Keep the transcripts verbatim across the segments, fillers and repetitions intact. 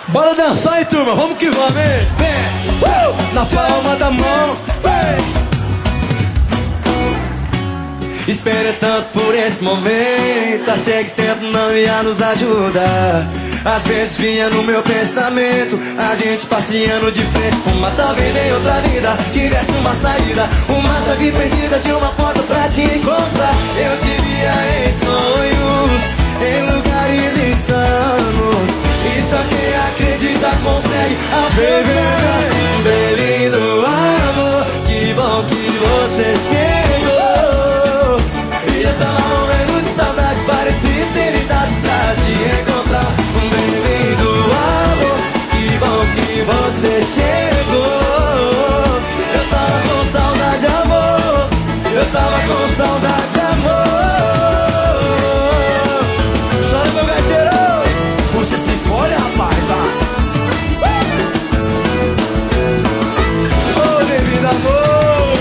Bora dançar aí, turma, vamos que vamos, hein? Vem, uh! Na palma da mão, vem. Esperei tanto por esse momento, achei que tempo não ia nos ajudar. Às vezes vinha no meu pensamento, a gente passeando de frente, uma talvez em outra vida tivesse uma saída, uma chave perdida de uma porta pra te encontrar. Eu te via em sonhos, em lugares insanos, e só quem acredita consegue alcançar. Bem-vindo, amor, que bom que você chegou. E eu tava morrendo de saudade, parecia eternidade pra te encontrar. Bem-vindo, amor, que bom que você chegou. Eu tava com saudade, amor, eu tava com saudade, amor. Chora, meu gaiteiro, puxa esse fone, rapaz, ah. Oh, bem-vindo, amor.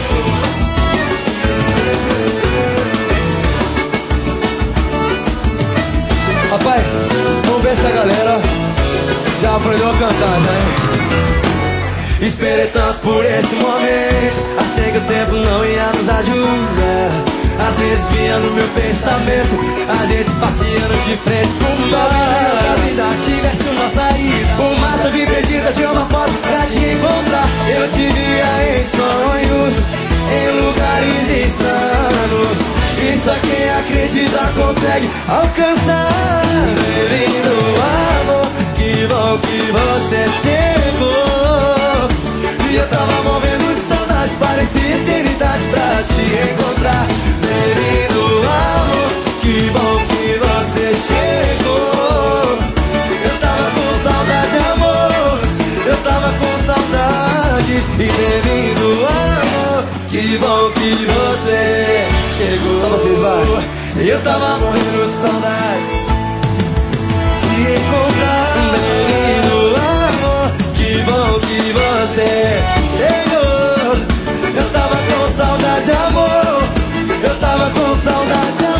Rapaz, vamos ver se a galera já aprendeu a cantar, já, hein? Esperei tanto por esse momento, achei que o tempo não ia nos ajudar. Às vezes vinha no meu pensamento, a gente passeando de frente pro mar. Se a vida tivesse uma saída, uma chave perdida de uma porta pra te encontrar. Eu te via em sonhos, em lugares insanos, e só quem acredita consegue alcançar. Bem-vindo, amor, que bom que você chegou. E eu tava morrendo de saudade, parecia eternidade pra te encontrar. Bem-vindo, amor, que bom que você chegou. Eu tava com saudade, amor, eu tava com saudades. E bem-vindo, amor, que bom que você chegou. Só vocês, vai. Eu tava morrendo de saudade de encontrar. Bem-vindo, amor, que bom que você chegou. Eu tava com saudade, amor, eu tava com saudade, amor.